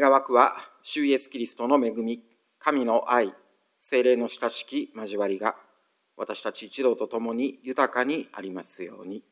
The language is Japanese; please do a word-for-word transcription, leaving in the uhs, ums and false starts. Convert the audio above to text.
願わくは、主イエスキリストの恵み、神の愛、聖霊の親しき交わりが、私たち一同と共に豊かにありますように。